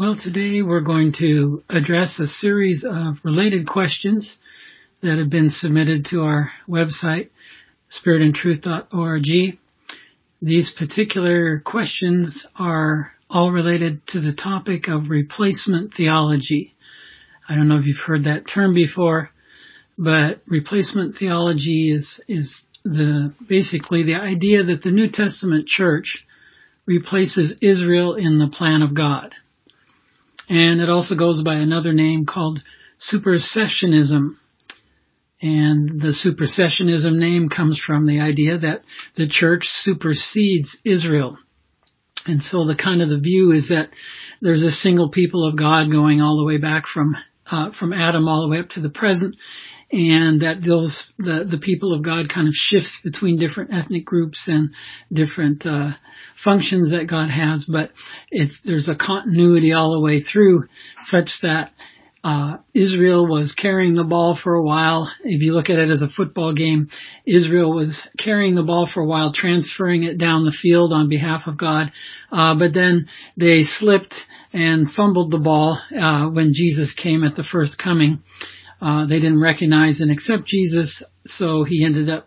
Well, today we're going to address a series of related questions that have been submitted to our website, spiritandtruth.org. These particular questions are all related to the topic of replacement theology. I don't know if you've heard that term before, but replacement theology is basically the idea that the New Testament church replaces Israel in the plan of God. And it also goes by another name called supersessionism. And the supersessionism name comes from the idea that the church supersedes Israel. And so the view is that there's a single people of God going all the way back from Adam all the way up to the present, and that the people of God kind of shifts between different ethnic groups and different functions that God has, but there's a continuity all the way through, such that Israel was carrying the ball for a while. If you look at it as a football game, Israel was carrying the ball for a while, transferring it down the field on behalf of God, but then they slipped and fumbled the ball when Jesus came at the first coming. They didn't recognize and accept Jesus, so he ended up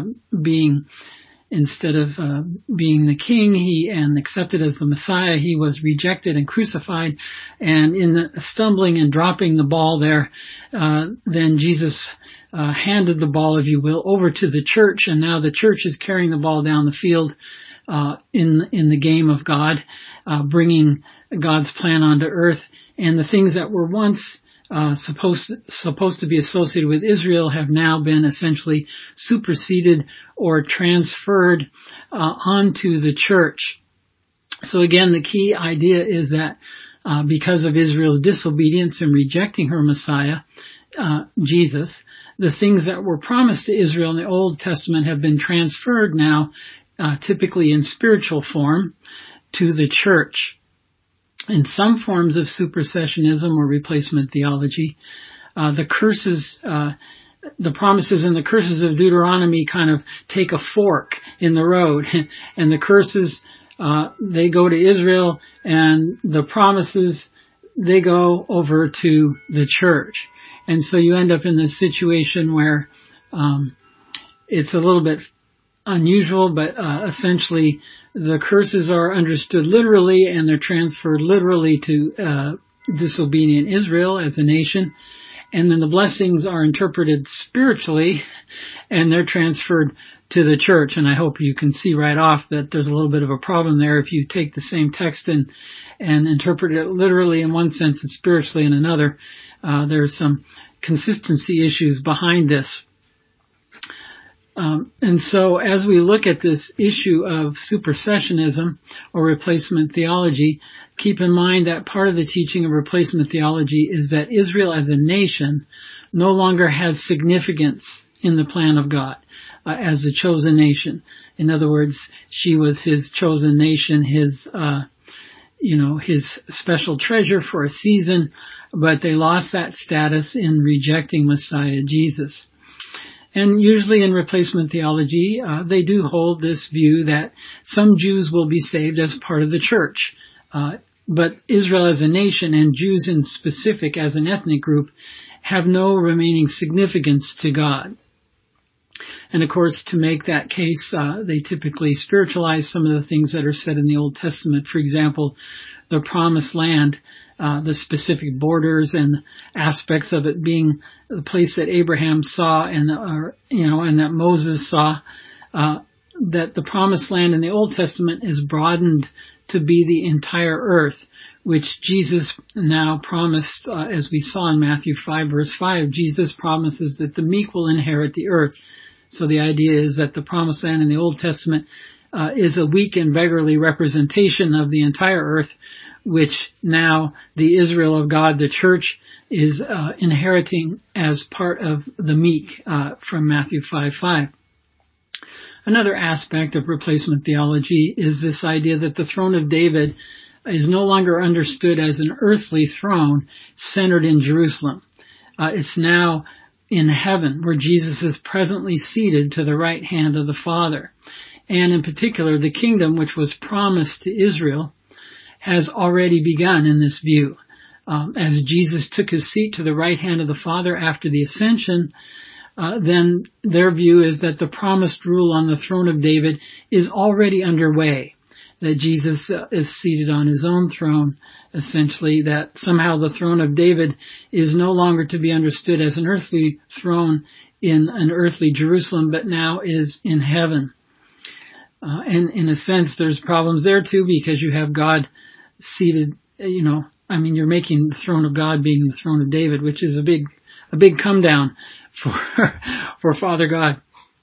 instead of being the king and accepted as the Messiah, he was rejected and crucified. And in the stumbling and dropping the ball there, then Jesus handed the ball, if you will, over to the church, and now the church is carrying the ball down the field in the game of God, bringing God's plan onto earth. And the things that were once supposed to be associated with Israel have now been essentially superseded or transferred onto the church. So again, the key idea is that because of Israel's disobedience and rejecting her Messiah, Jesus, the things that were promised to Israel in the Old Testament have been transferred now, typically in spiritual form, to the church. In some forms of supersessionism or replacement theology, the promises and the curses of Deuteronomy kind of take a fork in the road, and the curses, they go to Israel, and the promises, they go over to the church. And so you end up in this situation where it's a little bit unusual, but essentially the curses are understood literally, and they're transferred literally to disobedient Israel as a nation. And then the blessings are interpreted spiritually, and they're transferred to the church. And I hope you can see right off that there's a little bit of a problem there if you take the same text and interpret it literally in one sense and spiritually in another. There's some consistency issues behind this. And so as we look at this issue of supersessionism or replacement theology, keep in mind that part of the teaching of replacement theology is that Israel as a nation no longer has significance in the plan of God as a chosen nation. In other words, she was his chosen nation, his special treasure for a season, but they lost that status in rejecting Messiah Jesus. And usually in replacement theology, they do hold this view that some Jews will be saved as part of the church. But Israel as a nation and Jews in specific as an ethnic group have no remaining significance to God. And of course, to make that case, they typically spiritualize some of the things that are said in the Old Testament. For example, the promised land, the specific borders and aspects of it being the place that Abraham saw and that Moses saw, that the promised land in the Old Testament is broadened to be the entire earth, which Jesus now promised, as we saw in Matthew 5 verse 5, Jesus promises that the meek will inherit the earth. So the idea is that the promised land in the Old Testament is a weak and beggarly representation of the entire earth, which now the Israel of God, the church, is inheriting as part of the meek from Matthew 5:5. Another aspect of replacement theology is this idea that the throne of David is no longer understood as an earthly throne centered in Jerusalem. It's now in heaven, where Jesus is presently seated to the right hand of the Father. And in particular, the kingdom which was promised to Israel has already begun in this view. As Jesus took his seat to the right hand of the Father after the ascension, then their view is that the promised rule on the throne of David is already underway, that Jesus is seated on his own throne, essentially, that somehow the throne of David is no longer to be understood as an earthly throne in an earthly Jerusalem, but now is in heaven. And in a sense, there's problems there too, because you have God seated, you're making the throne of God being the throne of David, which is a big come down for Father God.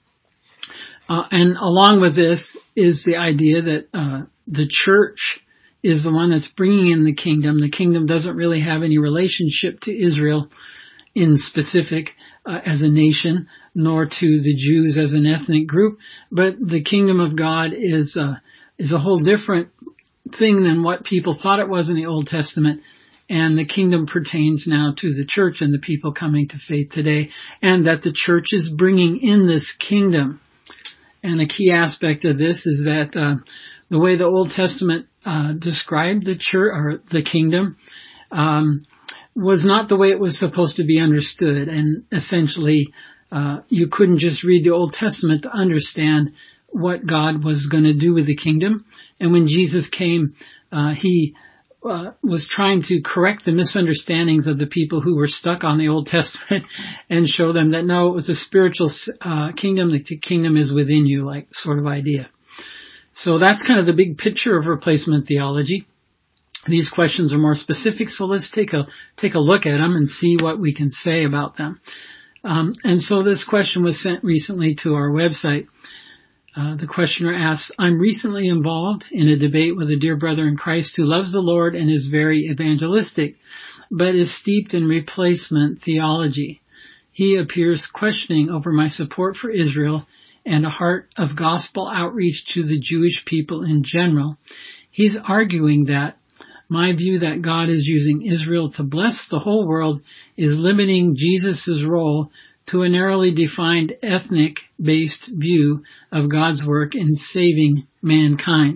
And along with this is the idea that the church is the one that's bringing in the kingdom. The kingdom doesn't really have any relationship to Israel in specific as a nation, nor to the Jews as an ethnic group, but the kingdom of God is a whole different thing than what people thought it was in the Old Testament. And the kingdom pertains now to the church and the people coming to faith today, and that the church is bringing in this kingdom. And a key aspect of this is that the way the Old Testament described the church or the kingdom was not the way it was supposed to be understood. And essentially, you couldn't just read the Old Testament to understand what God was going to do with the kingdom. And when Jesus came, he was trying to correct the misunderstandings of the people who were stuck on the Old Testament and show them that no, it was a spiritual kingdom. The kingdom is within you, like sort of idea. So that's kind of the big picture of replacement theology. These questions are more specific, so let's take a look at them and see what we can say about them. And so this question was sent recently to our website. The questioner asks, I'm recently involved in a debate with a dear brother in Christ who loves the Lord and is very evangelistic, but is steeped in replacement theology. He appears questioning over my support for Israel and a heart of gospel outreach to the Jewish people in general. He's arguing that my view that God is using Israel to bless the whole world is limiting Jesus' role to a narrowly defined ethnic-based view of God's work in saving mankind.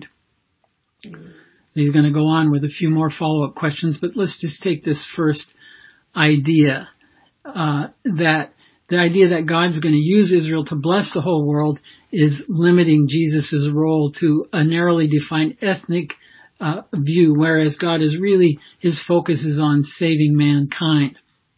He's going to go on with a few more follow-up questions, but let's just take this first idea, that the idea that God's going to use Israel to bless the whole world is limiting Jesus' role to a narrowly defined ethnic view, whereas God is really, his focus is on saving mankind.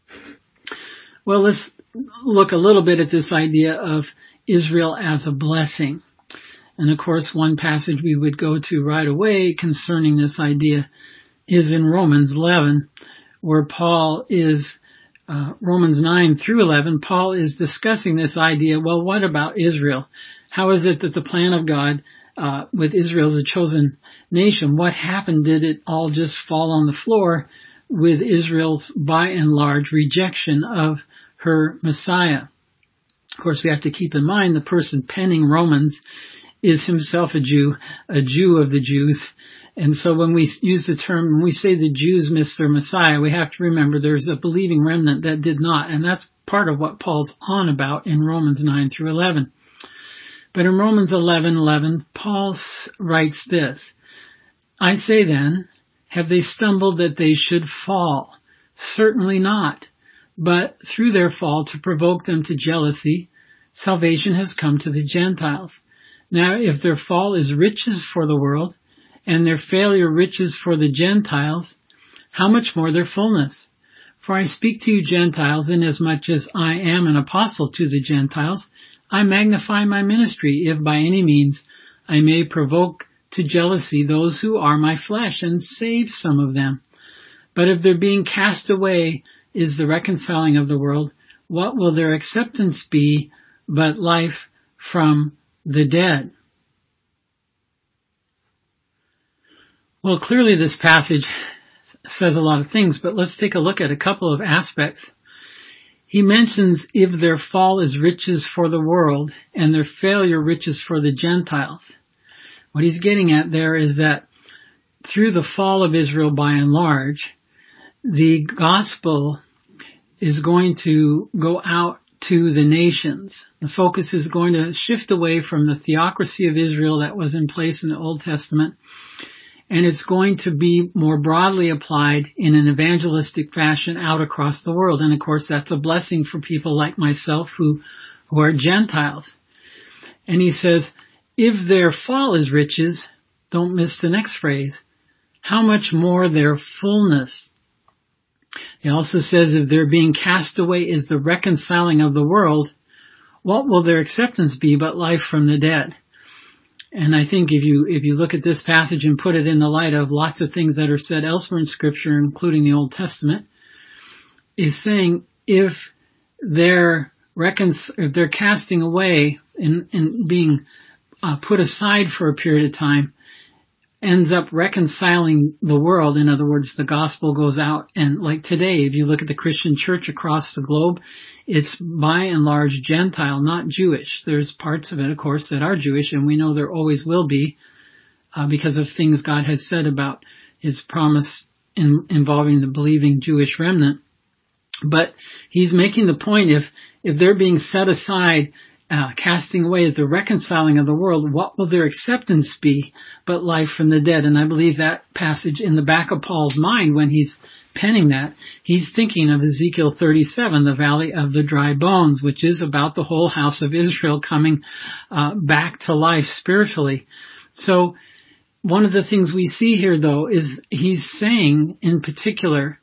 Well, let's look a little bit at this idea of Israel as a blessing. And of course, one passage we would go to right away concerning this idea is in Romans 11, where Paul is, Romans 9 through 11, Paul is discussing this idea, well, what about Israel? How is it that the plan of God with Israel as a chosen nation, what happened? Did it all just fall on the floor with Israel's, by and large, rejection of her Messiah? Of course, we have to keep in mind the person penning Romans is himself a Jew of the Jews. And so when we use the term, when we say the Jews missed their Messiah, we have to remember there's a believing remnant that did not. And that's part of what Paul's on about in Romans 9 through 11. But in Romans 11:11, Paul writes this, I say then, have they stumbled that they should fall? Certainly not. But through their fall, to provoke them to jealousy, salvation has come to the Gentiles. Now, if their fall is riches for the world, and their failure riches for the Gentiles, how much more their fullness? For I speak to you Gentiles, inasmuch as I am an apostle to the Gentiles, I magnify my ministry, if by any means I may provoke to jealousy those who are my flesh, and save some of them. But if their being cast away is the reconciling of the world, what will their acceptance be but life from the dead? Well, clearly this passage says a lot of things, but let's take a look at a couple of aspects. He mentions if their fall is riches for the world and their failure riches for the Gentiles. What he's getting at there is that through the fall of Israel by and large, the gospel is going to go out to the nations. The focus is going to shift away from the theocracy of Israel that was in place in the Old Testament, and it's going to be more broadly applied in an evangelistic fashion out across the world. And of course, that's a blessing for people like myself who are Gentiles. And he says, if their fall is riches, don't miss the next phrase, how much more their fullness. He also says, if their being cast away is the reconciling of the world, what will their acceptance be but life from the dead? And I think if you look at this passage and put it in the light of lots of things that are said elsewhere in Scripture, including the Old Testament, is saying if they're casting away and being put aside for a period of time, ends up reconciling the world. In other words, the gospel goes out, and like today, if you look at the Christian church across the globe, it's by and large Gentile, not Jewish. There's parts of it, of course, that are Jewish, and we know there always will be because of things God has said about his promise involving the believing Jewish remnant. But he's making the point, if they're being set aside, casting away is the reconciling of the world, what will their acceptance be but life from the dead? And I believe that passage in the back of Paul's mind when he's penning that, he's thinking of Ezekiel 37, the valley of the dry bones, which is about the whole house of Israel coming back to life spiritually. So one of the things we see here, though, is he's saying in particular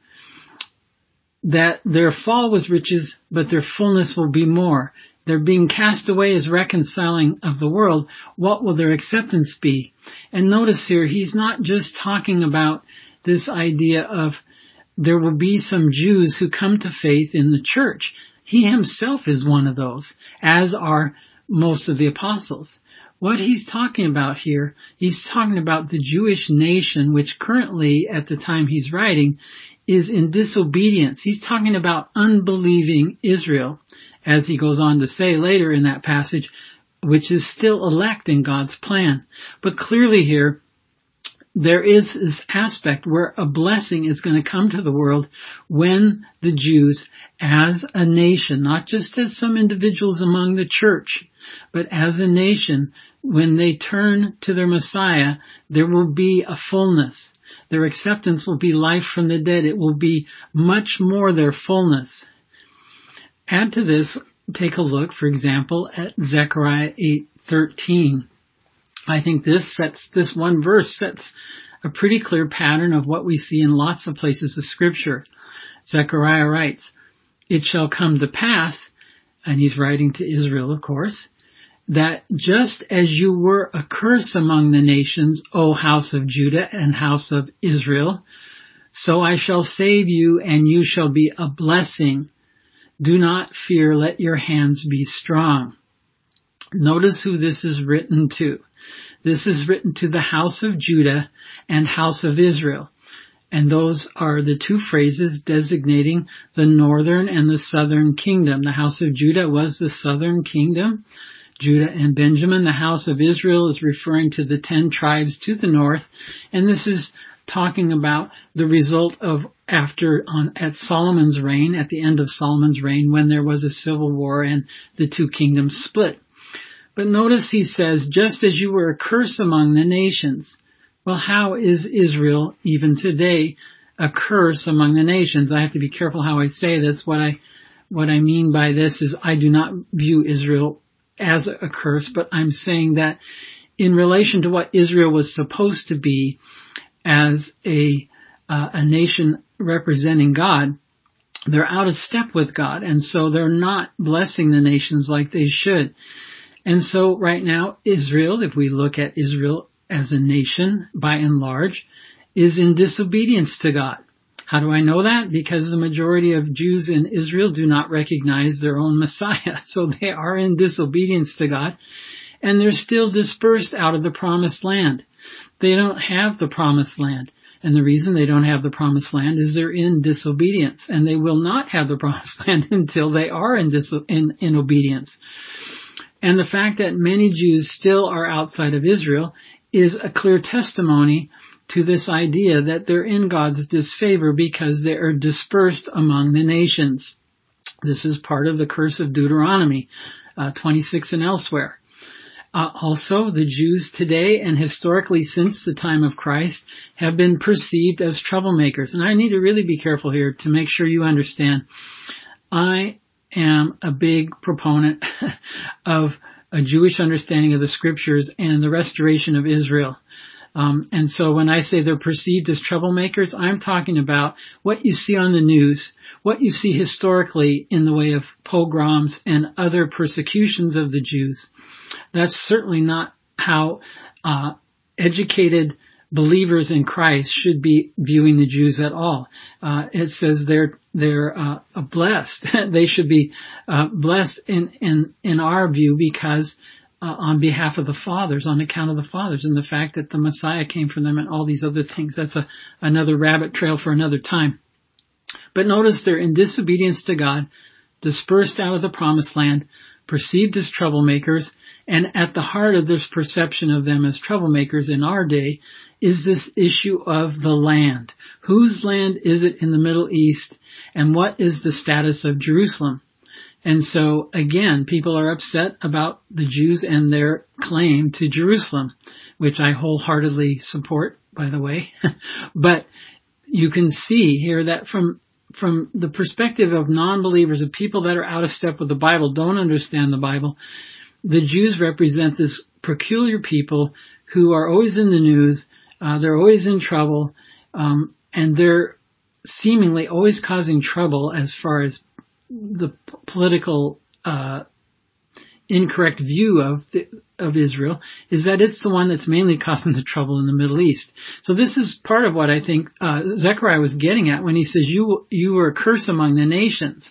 that their fall was riches, but their fullness will be more. They're being cast away as reconciling of the world. What will their acceptance be? And notice here, he's not just talking about this idea of there will be some Jews who come to faith in the church. He himself is one of those, as are most of the apostles. What he's talking about here, he's talking about the Jewish nation, which currently, at the time he's writing, is in disobedience. He's talking about unbelieving Israel, as he goes on to say later in that passage, which is still elect in God's plan. But clearly here, there is this aspect where a blessing is going to come to the world when the Jews, as a nation, not just as some individuals among the church, but as a nation, when they turn to their Messiah, there will be a fullness. Their acceptance will be life from the dead. It will be much more their fullness. Add to this, take a look, for example, at Zechariah 8:13. I think this one verse sets a pretty clear pattern of what we see in lots of places of Scripture. Zechariah writes, "It shall come to pass," and he's writing to Israel, of course, "that just as you were a curse among the nations, O house of Judah and house of Israel, so I shall save you, and you shall be a blessing. Do not fear, let your hands be strong." Notice who this is written to. This is written to the house of Judah and house of Israel. And those are the two phrases designating the northern and the southern kingdom. The house of Judah was the southern kingdom, Judah and Benjamin. The house of Israel is referring to the 10 tribes to the north. And this is talking about the result of at Solomon's reign, at the end of Solomon's reign, when there was a civil war and the two kingdoms split. But notice he says, just as you were a curse among the nations. Well, how is Israel even today a curse among the nations? I have to be careful how I say this. What I mean by this is I do not view Israel as a curse, but I'm saying that in relation to what Israel was supposed to be as a nation representing God, they're out of step with God, and so they're not blessing the nations like they should. And so right now, Israel, if we look at Israel as a nation, by and large, is in disobedience to God. How do I know that? Because the majority of Jews in Israel do not recognize their own Messiah. So they are in disobedience to God, and they're still dispersed out of the promised land. They don't have the promised land. And the reason they don't have the promised land is they're in disobedience. And they will not have the promised land until they are in obedience. And the fact that many Jews still are outside of Israel is a clear testimony to this idea that they're in God's disfavor because they are dispersed among the nations. This is part of the curse of Deuteronomy 26 and elsewhere. Also, the Jews today and historically since the time of Christ have been perceived as troublemakers. And I need to really be careful here to make sure you understand. I am a big proponent of a Jewish understanding of the scriptures and the restoration of Israel. And so when I say they're perceived as troublemakers, I'm talking about what you see on the news, what you see historically in the way of pogroms and other persecutions of the Jews. That's certainly not how educated believers in Christ should be viewing the Jews at all. It says they're blessed. They should be blessed in our view because on behalf of the fathers, on account of the fathers, and the fact that the Messiah came from them and all these other things. That's another rabbit trail for another time. But notice they're in disobedience to God, dispersed out of the promised land, perceived as troublemakers, and at the heart of this perception of them as troublemakers in our day is this issue of the land. Whose land is it in the Middle East, and what is the status of Jerusalem? And so, again, people are upset about the Jews and their claim to Jerusalem, which I wholeheartedly support, by the way. But you can see here that from the perspective of non-believers, of people that are out of step with the Bible, don't understand the Bible, the Jews represent this peculiar people who are always in the news, they're always in trouble, and they're seemingly always causing trouble as far as the political incorrect view of Israel is that it's the one that's mainly causing the trouble in the Middle East. So this is part of what I think Zechariah was getting at when he says you were a curse among the nations,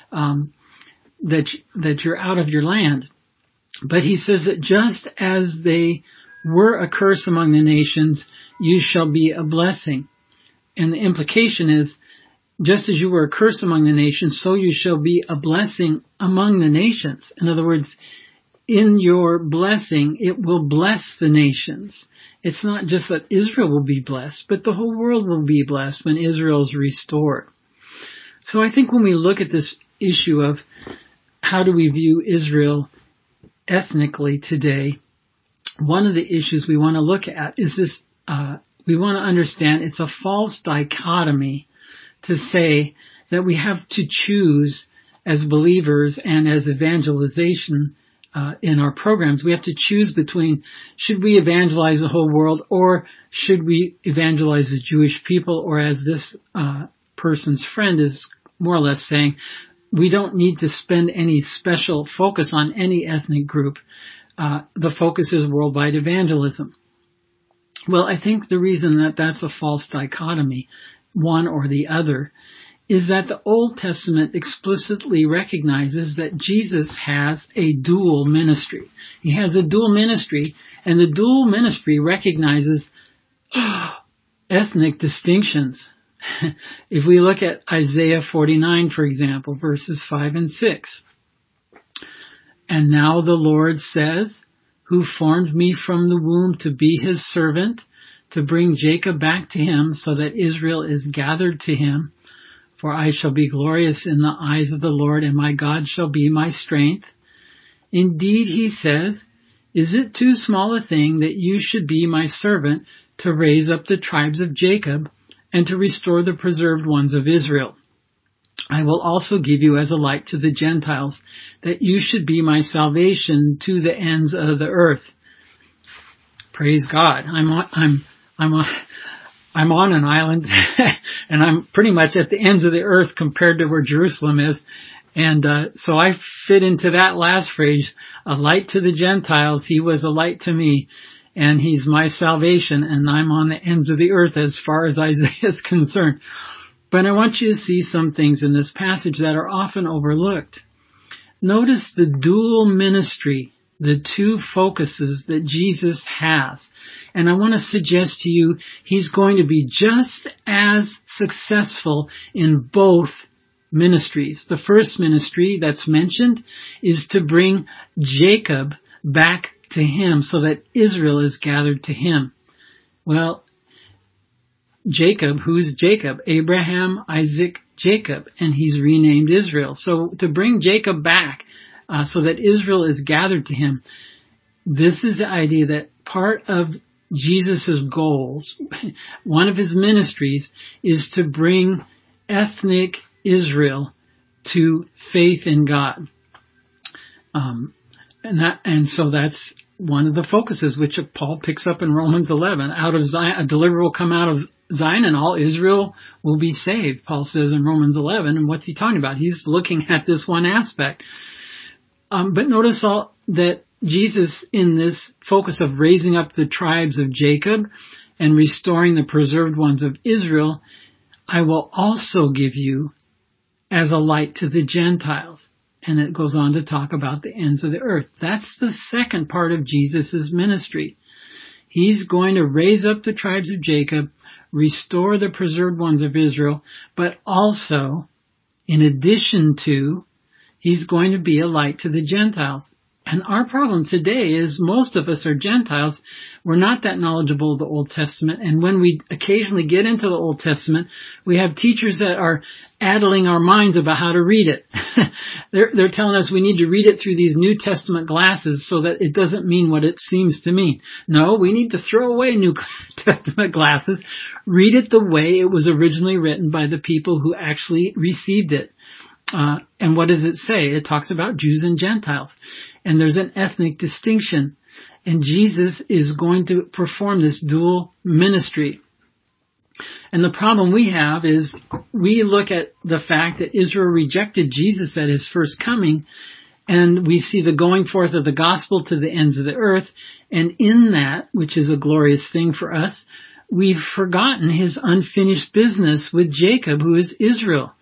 that you're out of your land. But he says that just as they were a curse among the nations, you shall be a blessing. And the implication is, just as you were a curse among the nations, so you shall be a blessing among the nations. In other words, in your blessing, it will bless the nations. It's not just that Israel will be blessed, but the whole world will be blessed when Israel is restored. So I think when we look at this issue of how do we view Israel ethnically today, one of the issues we want to look at is this, we want to understand it's a false dichotomy to say that we have to choose as believers and as evangelization in our programs. We have to choose between should we evangelize the whole world or should we evangelize the Jewish people, or as this person's friend is more or less saying, we don't need to spend any special focus on any ethnic group. The focus is worldwide evangelism. Well, I think the reason that that's a false dichotomy, one or the other, is that the Old Testament explicitly recognizes that Jesus has a dual ministry. He has a dual ministry, and the dual ministry recognizes ethnic distinctions. If we look at Isaiah 49, for example, verses 5 and 6. And now the Lord says, who formed me from the womb to be his servant, to bring Jacob back to him, so that Israel is gathered to him. For I shall be glorious in the eyes of the Lord, and my God shall be my strength. Indeed, he says, is it too small a thing that you should be my servant to raise up the tribes of Jacob and to restore the preserved ones of Israel? I will also give you as a light to the Gentiles, that you should be my salvation to the ends of the earth. Praise God. I'm on an island and I'm pretty much at the ends of the earth compared to where Jerusalem is. And so I fit into that last phrase, a light to the Gentiles. He was a light to me, and he's my salvation, and I'm on the ends of the earth as far as Isaiah is concerned. But I want you to see some things in this passage that are often overlooked. Notice the dual ministry, the two focuses that Jesus has. And I want to suggest to you, he's going to be just as successful in both ministries. The first ministry that's mentioned is to bring Jacob back to him so that Israel is gathered to him. Well, Jacob, who's Jacob? Abraham, Isaac, Jacob, and he's renamed Israel. So to bring Jacob back so that Israel is gathered to him, this is the idea that part of Jesus' goals, one of his ministries, is to bring ethnic Israel to faith in God. And so that's one of the focuses, which Paul picks up in Romans 11. Out of Zion, a deliverer will come out of Zion, and all Israel will be saved, Paul says in Romans 11. And what's he talking about? He's looking at this one aspect. But notice that Jesus, in this focus of raising up the tribes of Jacob and restoring the preserved ones of Israel, I will also give you as a light to the Gentiles. And it goes on to talk about the ends of the earth. That's the second part of Jesus' ministry. He's going to raise up the tribes of Jacob, restore the preserved ones of Israel, but also, in addition to, he's going to be a light to the Gentiles. And our problem today is most of us are Gentiles. We're not that knowledgeable of the Old Testament. And when we occasionally get into the Old Testament, we have teachers that are addling our minds about how to read it. They're telling us we need to read it through these New Testament glasses so that it doesn't mean what it seems to mean. No, we need to throw away New Testament glasses. Read it the way it was originally written by the people who actually received it. And what does it say? It talks about Jews and Gentiles. And there's an ethnic distinction. And Jesus is going to perform this dual ministry. And the problem we have is we look at the fact that Israel rejected Jesus at his first coming, and we see the going forth of the gospel to the ends of the earth. And in that, which is a glorious thing for us, we've forgotten his unfinished business with Jacob, who is Israel.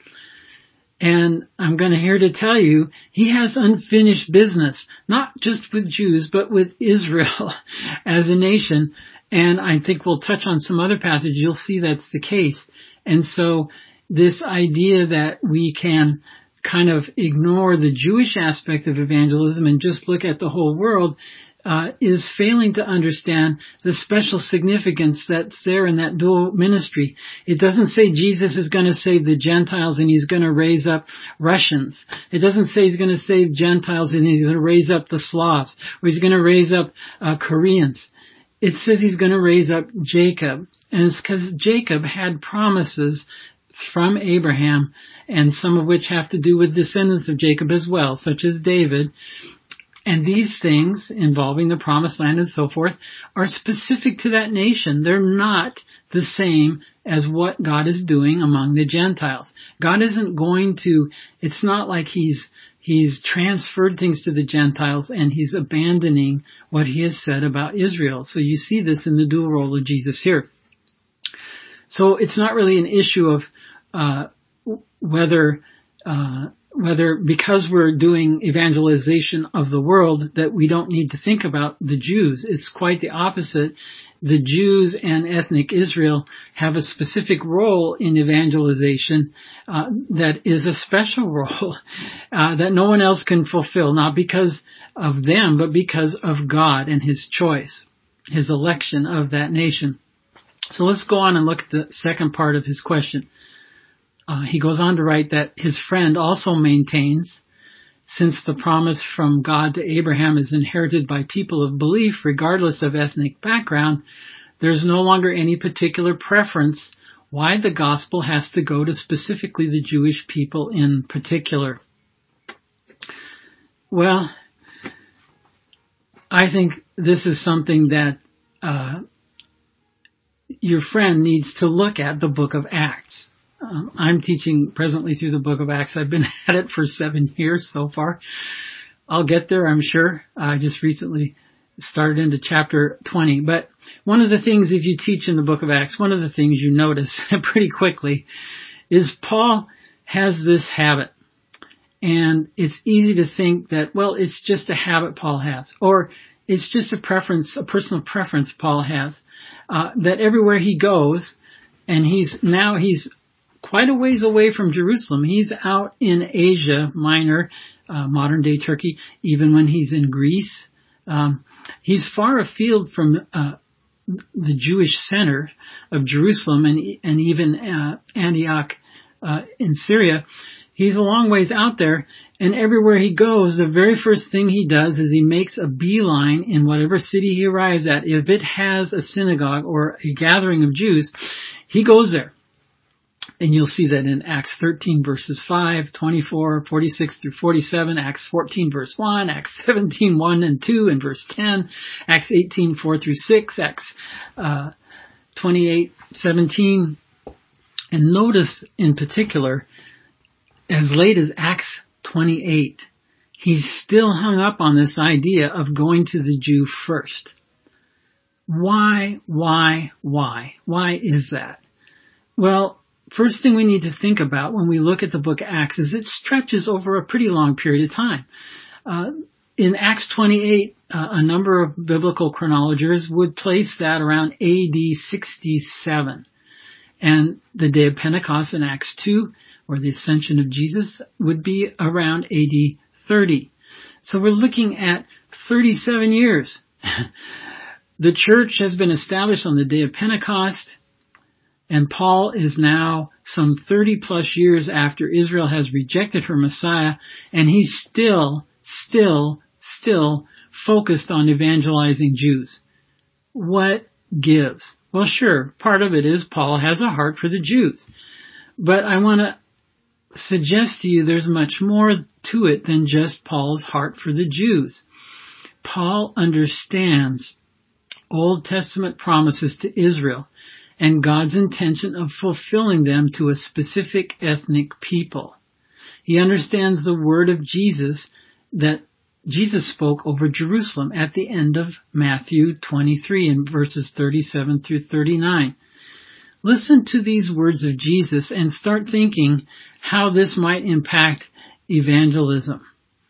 And I'm going to here to tell you, he has unfinished business, not just with Jews, but with Israel as a nation. And I think we'll touch on some other passages. You'll see that's the case. And so this idea that we can kind of ignore the Jewish aspect of evangelism and just look at the whole world is failing to understand the special significance that's there in that dual ministry. It doesn't say Jesus is going to save the Gentiles and he's going to raise up Russians. It doesn't say he's going to save Gentiles and he's going to raise up the Slavs, or he's going to raise up Koreans. It says he's going to raise up Jacob. And it's because Jacob had promises from Abraham, and some of which have to do with descendants of Jacob as well, such as David. And these things involving the promised land and so forth are specific to that nation. They're not the same as what God is doing among the Gentiles. God isn't going to, it's not like he's transferred things to the Gentiles and he's abandoning what he has said about Israel. So you see this in the dual role of Jesus here. So it's not really an issue of whether because we're doing evangelization of the world that we don't need to think about the Jews. It's quite the opposite. The Jews and ethnic Israel have a specific role in evangelization that is a special role that no one else can fulfill, not because of them, but because of God and his choice, his election of that nation. So let's go on and look at the second part of his question. He goes on to write that his friend also maintains, since the promise from God to Abraham is inherited by people of belief, regardless of ethnic background, there's no longer any particular preference why the gospel has to go to specifically the Jewish people in particular. Well, I think this is something that your friend needs to look at the book of Acts. I'm teaching presently through the book of Acts. I've been at it for 7 years so far. I'll get there, I'm sure. I just recently started into chapter 20. But one of the things, if you teach in the book of Acts, one of the things you notice pretty quickly is Paul has this habit. And it's easy to think that, well, it's just a habit Paul has. Or it's just a preference, a personal preference Paul has. That everywhere he goes, and he's quite a ways away from Jerusalem. He's out in Asia Minor, modern day Turkey, even when he's in Greece. He's far afield from the Jewish center of Jerusalem and even Antioch in Syria. He's a long ways out there, And everywhere he goes, the very first thing he does is he makes a beeline in whatever city he arrives at. If it has a synagogue or a gathering of Jews, he goes there. And you'll see that in Acts 13 verses 5, 24, 46 through 47, Acts 14 verse 1, Acts 17, 1 and 2, and verse 10, Acts 18, 4 through 6, Acts 28, 17. And notice in particular, as late as Acts 28, he's still hung up on this idea of going to the Jew first. Why? Why is that? Well, first thing we need to think about when we look at the book of Acts is it stretches over a pretty long period of time. In Acts 28, a number of biblical chronologers would place that around AD 67. And the day of Pentecost in Acts 2, or the ascension of Jesus, would be around AD 30. So we're looking at 37 years. The church has been established on the day of Pentecost, and Paul is now some 30 plus years after Israel has rejected her Messiah, and he's still focused on evangelizing Jews. What gives? Well, sure, part of it is Paul has a heart for the Jews. But I want to suggest to you there's much more to it than just Paul's heart for the Jews. Paul understands Old Testament promises to Israel and God's intention of fulfilling them to a specific ethnic people. He understands the word of Jesus that Jesus spoke over Jerusalem at the end of Matthew 23 in verses 37 through 39. Listen to these words of Jesus and start thinking how this might impact evangelism.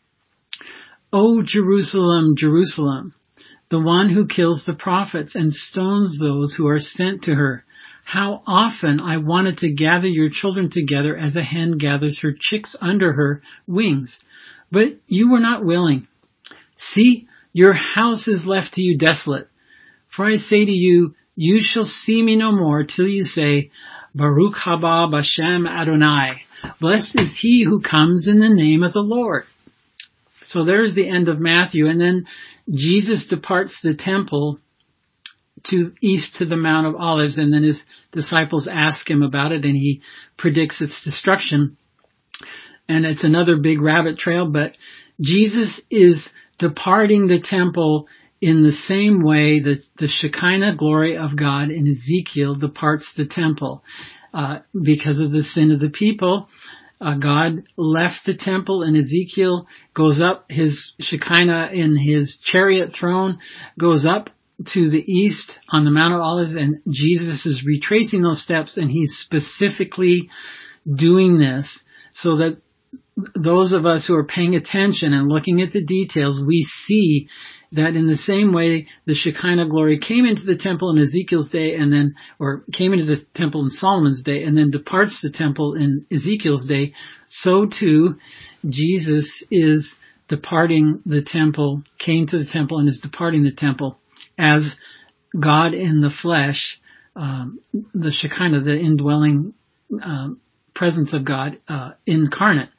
O Jerusalem, Jerusalem, the one who kills the prophets and stones those who are sent to her. How often I wanted to gather your children together as a hen gathers her chicks under her wings, but you were not willing. See, your house is left to you desolate. For I say to you, you shall see me no more till you say, Baruch haba b'Shem Adonai. Blessed is he who comes in the name of the Lord. So there's the end of Matthew, and then Jesus departs the temple to east to the Mount of Olives, and then his disciples ask him about it, and he predicts its destruction. And it's another big rabbit trail, but Jesus is departing the temple in the same way that the Shekinah glory of God in Ezekiel departs the temple. Because of the sin of the people, God left the temple, and Ezekiel goes up, his Shekinah in his chariot throne goes up to the east on the Mount of Olives, and Jesus is retracing those steps, and he's specifically doing this so that those of us who are paying attention and looking at the details, we see that in the same way the Shekinah glory came into the temple in Ezekiel's day or came into the temple in Solomon's day and then departs the temple in Ezekiel's day, so too Jesus is departing the temple, came to the temple and is departing the temple as God in the flesh, the Shekinah, the indwelling presence of God incarnate.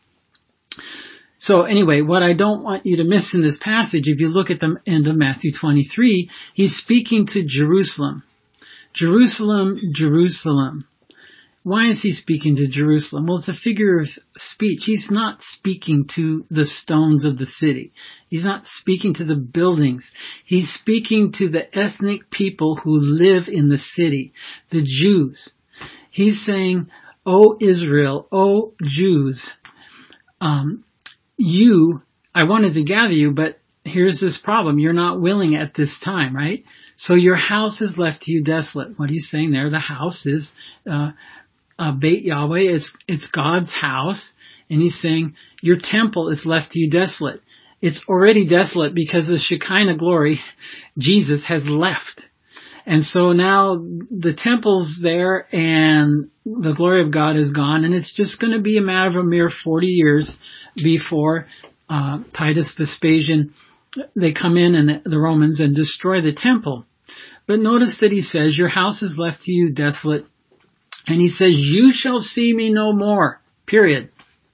So anyway, what I don't want you to miss in this passage, if you look at the end of Matthew 23, he's speaking to Jerusalem. Jerusalem, Jerusalem. Why is he speaking to Jerusalem? Well, it's a figure of speech. He's not speaking to the stones of the city. He's not speaking to the buildings. He's speaking to the ethnic people who live in the city, the Jews. He's saying, O Israel, O Jews, I wanted to gather you, but here's this problem. You're not willing at this time, right? So your house is left to you desolate. What he's saying there, the house is Beit Yahweh. It's God's house. And he's saying your temple is left to you desolate. It's already desolate because the Shekinah glory, Jesus, has left. And so now the temple's there and the glory of God is gone, and it's just going to be a matter of a mere 40 years before Titus Vespasian, they come in and the Romans and destroy the temple. But notice that he says, your house is left to you desolate. And he says, you shall see me no more, period.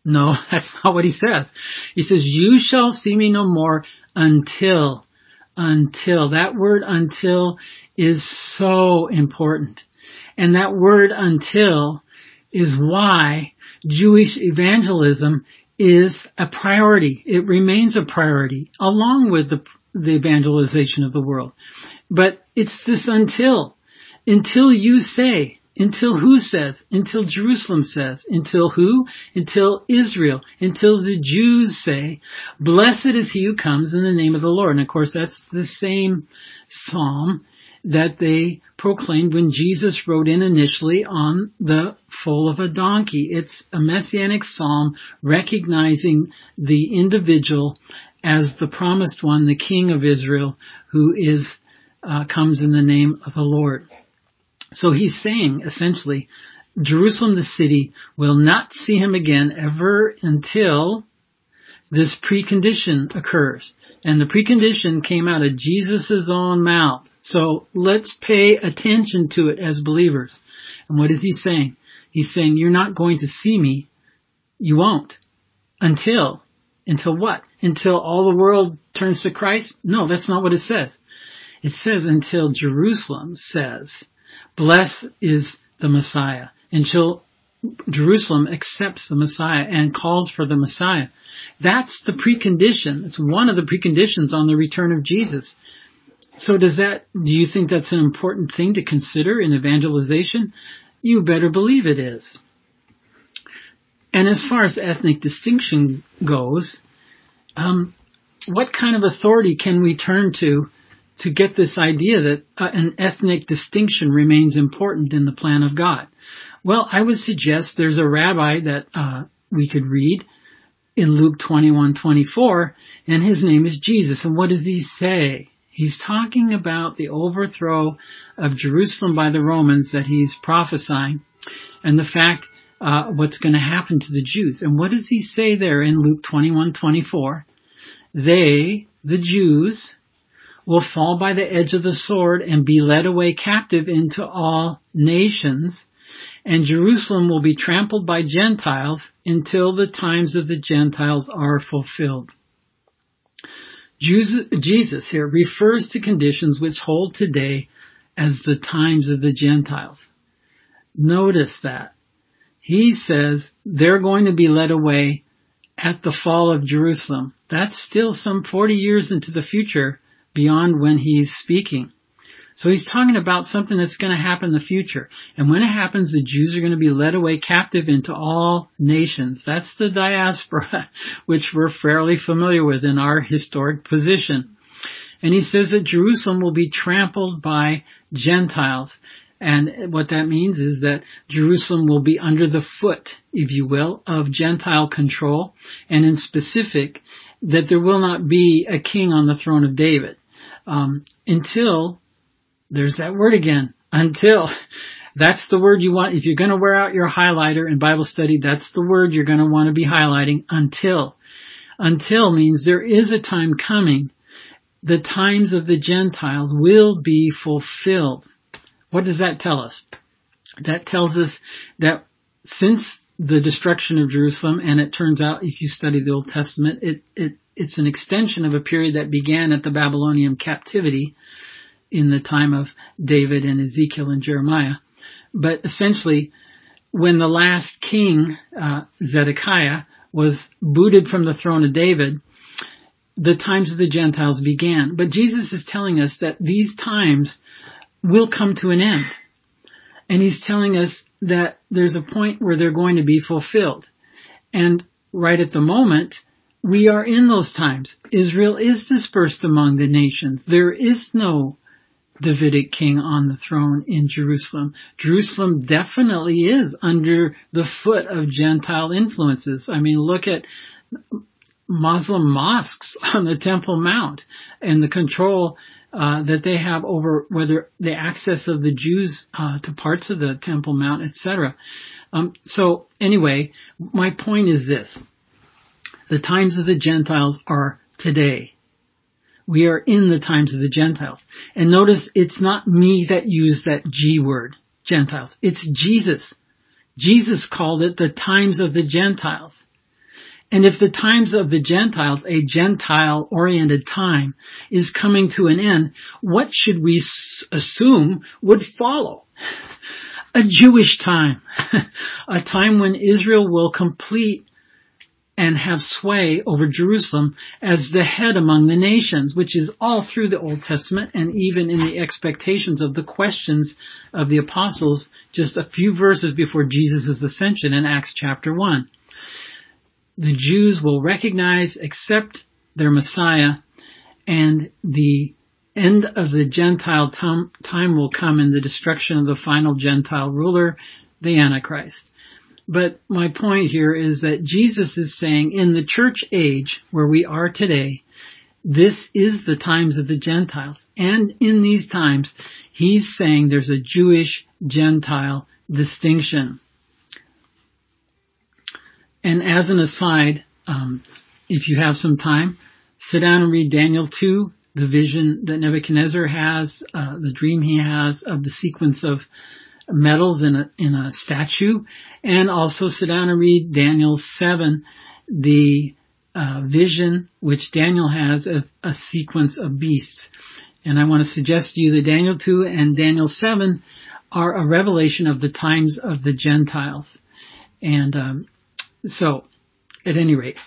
No, that's not what he says. He says, you shall see me no more until. That word until is so important. And that word until is why Jewish evangelism is a priority. It remains a priority along with the evangelization of the world. But it's this until you say, until who says, until Jerusalem says, until who? Until Israel, until the Jews say, blessed is he who comes in the name of the Lord. And of course that's the same psalm that they proclaimed when Jesus rode in initially on the foal of a donkey. It's a messianic psalm recognizing the individual as the promised one, the King of Israel, who comes in the name of the Lord. So he's saying, essentially, Jerusalem, the city, will not see him again ever until this precondition occurs. And the precondition came out of Jesus' own mouth. So let's pay attention to it as believers. And what is he saying? He's saying, you're not going to see me. You won't. Until what? Until all the world turns to Christ? No, that's not what it says. It says until Jerusalem says, blessed is the Messiah. Until Jerusalem accepts the Messiah and calls for the Messiah. That's the precondition. It's one of the preconditions on the return of Jesus. So do you think that's an important thing to consider in evangelization? You better believe it is. And as far as ethnic distinction goes, what kind of authority can we turn to get this idea that an ethnic distinction remains important in the plan of God? Well, I would suggest there's a rabbi that we could read in Luke 21:24, and his name is Jesus. And what does he say? He's talking about the overthrow of Jerusalem by the Romans that he's prophesying, and the fact what's going to happen to the Jews. And what does he say there in Luke 21:24? They, the Jews, will fall by the edge of the sword and be led away captive into all nations, and Jerusalem will be trampled by Gentiles until the times of the Gentiles are fulfilled. Jesus here refers to conditions which hold today as the times of the Gentiles. Notice that. He says they're going to be led away at the fall of Jerusalem. That's still some 40 years into the future beyond when he's speaking. So he's talking about something that's going to happen in the future. And when it happens, the Jews are going to be led away captive into all nations. That's the diaspora, which we're fairly familiar with in our historic position. And he says that Jerusalem will be trampled by Gentiles. And what that means is that Jerusalem will be under the foot, if you will, of Gentile control. And in specific, that there will not be a king on the throne of David until... There's that word again, until. That's the word you want. If you're going to wear out your highlighter in Bible study, that's the word you're going to want to be highlighting, until. Until means there is a time coming. The times of the Gentiles will be fulfilled. What does that tell us? That tells us that since the destruction of Jerusalem, and it turns out if you study the Old Testament, it's an extension of a period that began at the Babylonian captivity in the time of David and Ezekiel and Jeremiah. But essentially, when the last king, Zedekiah, was booted from the throne of David, the times of the Gentiles began. But Jesus is telling us that these times will come to an end. And he's telling us that there's a point where they're going to be fulfilled. And right at the moment, we are in those times. Israel is dispersed among the nations. There is no Davidic king on the throne in Jerusalem. Jerusalem definitely is under the foot of Gentile influences. I mean, look at Muslim mosques on the Temple Mount and the control that they have over whether the access of the Jews to parts of the Temple Mount, etc. So anyway, my point is this. The times of the Gentiles are today. We are in the times of the Gentiles. And notice it's not me that used that G word, Gentiles. It's Jesus. Jesus called it the times of the Gentiles. And if the times of the Gentiles, a Gentile-oriented time, is coming to an end, what should we assume would follow? A Jewish time. A time when Israel will complete and have sway over Jerusalem as the head among the nations, which is all through the Old Testament and even in the expectations of the questions of the apostles just a few verses before Jesus' ascension in Acts chapter 1. The Jews will recognize, accept their Messiah, and the end of the Gentile time will come in the destruction of the final Gentile ruler, the Antichrist. But my point here is that Jesus is saying in the church age where we are today, this is the times of the Gentiles. And in these times, he's saying there's a Jewish-Gentile distinction. And as an aside, if you have some time, sit down and read Daniel 2, the vision that Nebuchadnezzar has, the dream he has of the sequence of metals in a statue, and also sit down and read Daniel 7, the vision which Daniel has of a sequence of beasts. And I want to suggest to you that Daniel 2 and Daniel 7 are a revelation of the times of the Gentiles. And so, at any rate,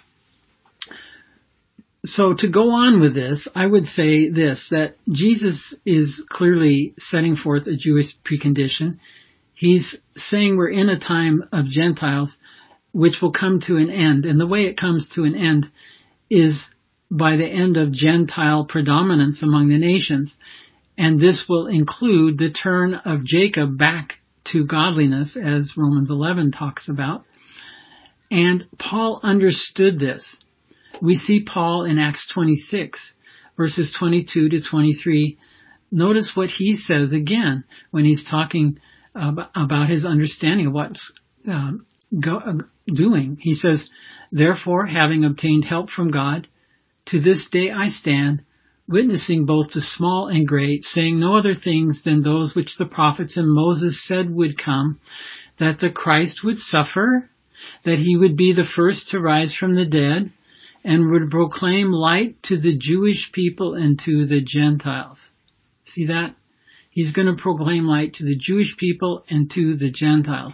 so to go on with this, I would say this, that Jesus is clearly setting forth a Jewish precondition. He's saying we're in a time of Gentiles which will come to an end. And the way it comes to an end is by the end of Gentile predominance among the nations. And this will include the turn of Jacob back to godliness, as Romans 11 talks about. And Paul understood this. We see Paul in Acts 26, verses 22 to 23. Notice what he says again when he's talking about his understanding of what's doing. He says, "Therefore, having obtained help from God, to this day I stand, witnessing both to small and great, saying no other things than those which the prophets and Moses said would come, that the Christ would suffer, that he would be the first to rise from the dead, and would proclaim light to the Jewish people and to the Gentiles." See that? He's going to proclaim light to the Jewish people and to the Gentiles.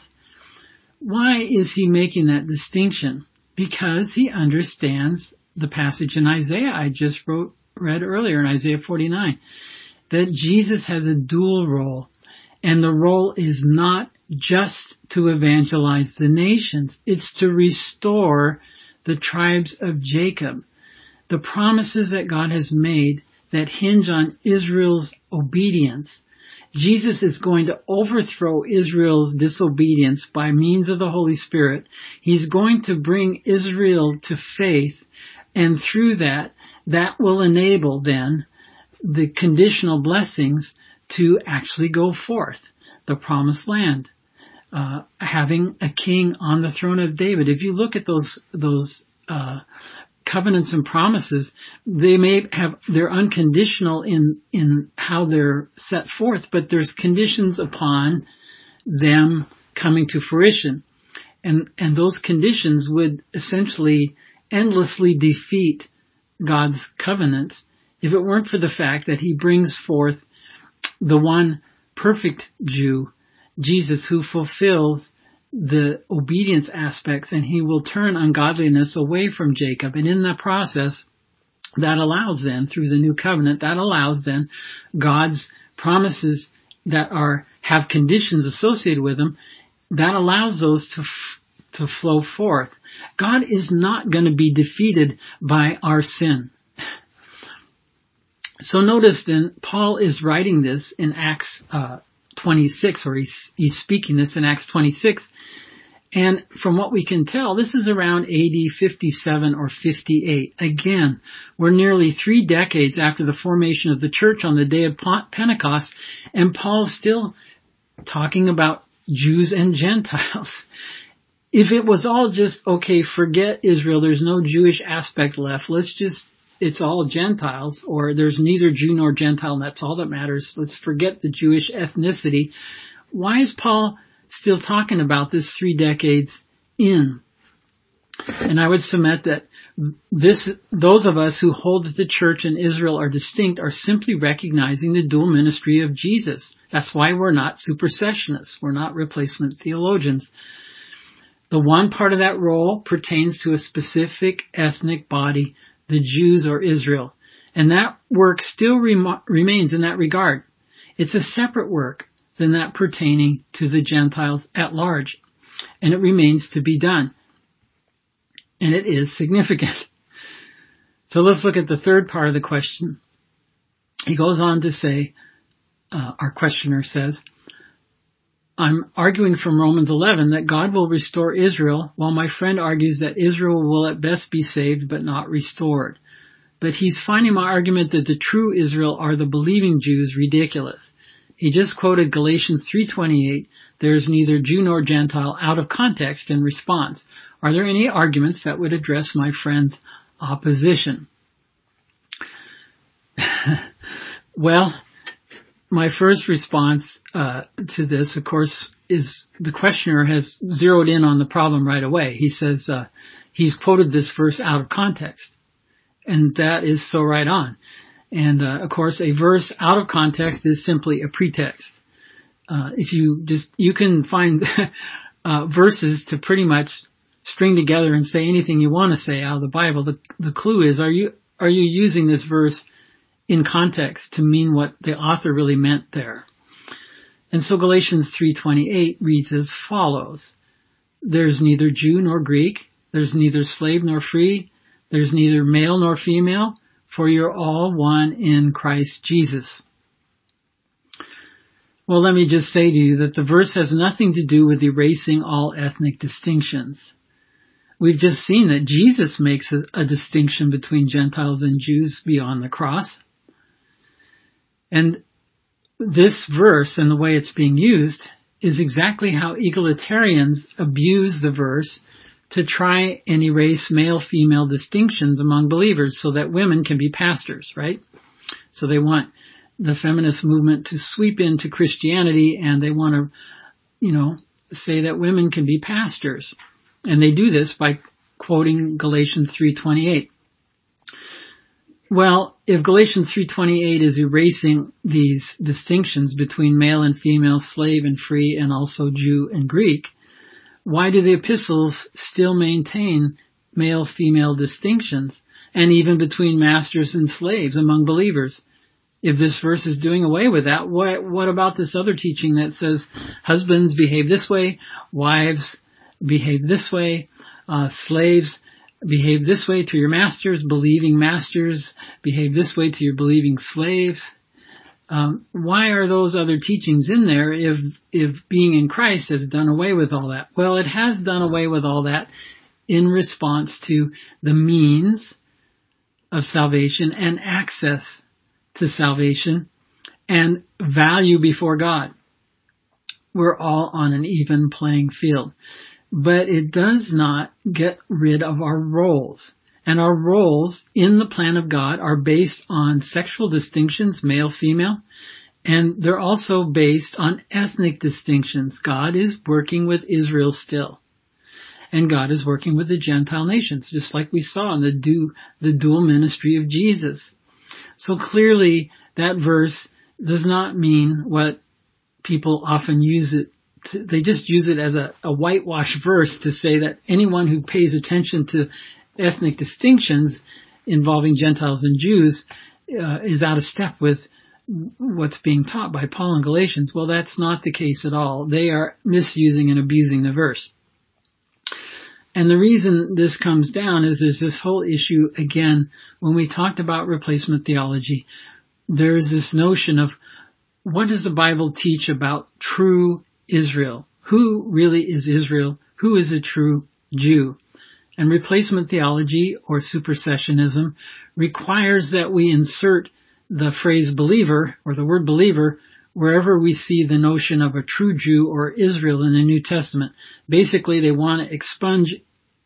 Why is he making that distinction? Because he understands the passage in Isaiah I just read earlier in Isaiah 49, that Jesus has a dual role, and the role is not just to evangelize the nations, it's to restore the tribes of Jacob. The promises that God has made that hinge on Israel's obedience. Jesus is going to overthrow Israel's disobedience by means of the Holy Spirit. He's going to bring Israel to faith, and through that will enable then the conditional blessings to actually go forth. The promised land, having a king on the throne of David. If you look at those covenants and promises, they're unconditional in how they're set forth, but there's conditions upon them coming to fruition. And those conditions would essentially endlessly defeat God's covenants if it weren't for the fact that he brings forth the one perfect Jew, Jesus, who fulfills the obedience aspects, and he will turn ungodliness away from Jacob. And in that process, that allows then, through the new covenant, that allows then God's promises that have conditions associated with them, that allows those to flow forth. God is not going to be defeated by our sin. So notice then, Paul is writing this in Acts 26, or he's speaking this in Acts 26. And from what we can tell, this is around AD 57 or 58. Again, we're nearly 3 decades after the formation of the church on the day of Pentecost, and Paul's still talking about Jews and Gentiles. If it was all just, okay, forget Israel, there's no Jewish aspect left, it's all Gentiles, or there's neither Jew nor Gentile, and that's all that matters. Let's forget the Jewish ethnicity. Why is Paul still talking about this 3 decades in? And I would submit that those of us who hold that the church and Israel are distinct are simply recognizing the dual ministry of Jesus. That's why we're not supersessionists. We're not replacement theologians. The one part of that role pertains to a specific ethnic body, the Jews or Israel. And that work still remains in that regard. It's a separate work than that pertaining to the Gentiles at large. And it remains to be done. And it is significant. So let's look at the third part of the question. He goes on to say, our questioner says, I'm arguing from Romans 11 that God will restore Israel, while my friend argues that Israel will at best be saved but not restored. But he's finding my argument that the true Israel are the believing Jews ridiculous. He just quoted Galatians 3:28, there is neither Jew nor Gentile, out of context in response. Are there any arguments that would address my friend's opposition? Well, my first response to this, of course, is the questioner has zeroed in on the problem right away. He says he's quoted this verse out of context. And that is so right on. And, of course, a verse out of context is simply a pretext. You can find verses to pretty much string together and say anything you want to say out of the Bible. The clue is, are you using this verse in context to mean what the author really meant there? And so Galatians 3:28 reads as follows. There's neither Jew nor Greek. There's neither slave nor free. There's neither male nor female, for you're all one in Christ Jesus. Well, let me just say to you that the verse has nothing to do with erasing all ethnic distinctions. We've just seen that Jesus makes a distinction between Gentiles and Jews beyond the cross. And this verse and the way it's being used is exactly how egalitarians abuse the verse to try and erase male-female distinctions among believers so that women can be pastors, right? So they want the feminist movement to sweep into Christianity, and they want to, say that women can be pastors. And they do this by quoting Galatians 3:28. Well, if Galatians 3:28 is erasing these distinctions between male and female, slave and free, and also Jew and Greek, why do the epistles still maintain male-female distinctions, and even between masters and slaves among believers? If this verse is doing away with that, what about this other teaching that says husbands behave this way, wives behave this way, slaves behave this way to your masters, believing masters behave this way to your believing slaves? Why are those other teachings in there if being in Christ has done away with all that? Well, it has done away with all that in response to the means of salvation and access to salvation and value before God. We're all on an even playing field. But it does not get rid of our roles. And our roles in the plan of God are based on sexual distinctions, male, female, and they're also based on ethnic distinctions. God is working with Israel still. And God is working with the Gentile nations, just like we saw in the dual ministry of Jesus. So clearly that verse does not mean what people often use it to. They just use it as a whitewash verse to say that anyone who pays attention to ethnic distinctions involving Gentiles and Jews is out of step with what's being taught by Paul in Galatians. Well, that's not the case at all. They are misusing and abusing the verse. And the reason this comes down is there's this whole issue, again, when we talked about replacement theology, there's this notion of what does the Bible teach about true Israel? Who really is Israel? Who is a true Jew? And replacement theology, or supersessionism, requires that we insert the phrase believer, or the word believer, wherever we see the notion of a true Jew or Israel in the New Testament. Basically, they want to expunge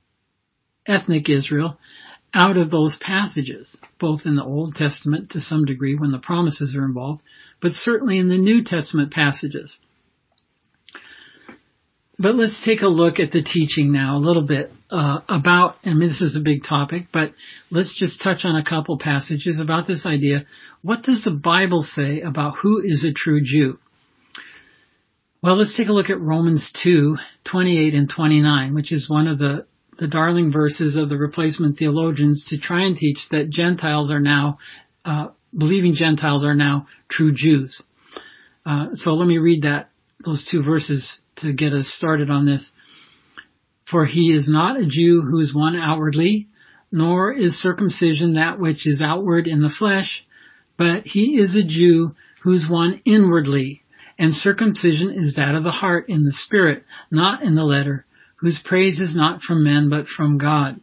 ethnic Israel out of those passages, both in the Old Testament to some degree when the promises are involved, but certainly in the New Testament passages. But let's take a look at the teaching now a little bit. about, I mean, this is a big topic, but let's just touch on a couple passages about this idea. What does the Bible say about who is a true Jew? Well, let's take a look at Romans 2:28 and 29, which is one of the darling verses of the replacement theologians to try and teach that Gentiles are now, believing Gentiles are now true Jews. So let me read those two verses to get us started on this. For he is not a Jew who is one outwardly, nor is circumcision that which is outward in the flesh, but he is a Jew who is one inwardly, and circumcision is that of the heart in the spirit, not in the letter, whose praise is not from men but from God.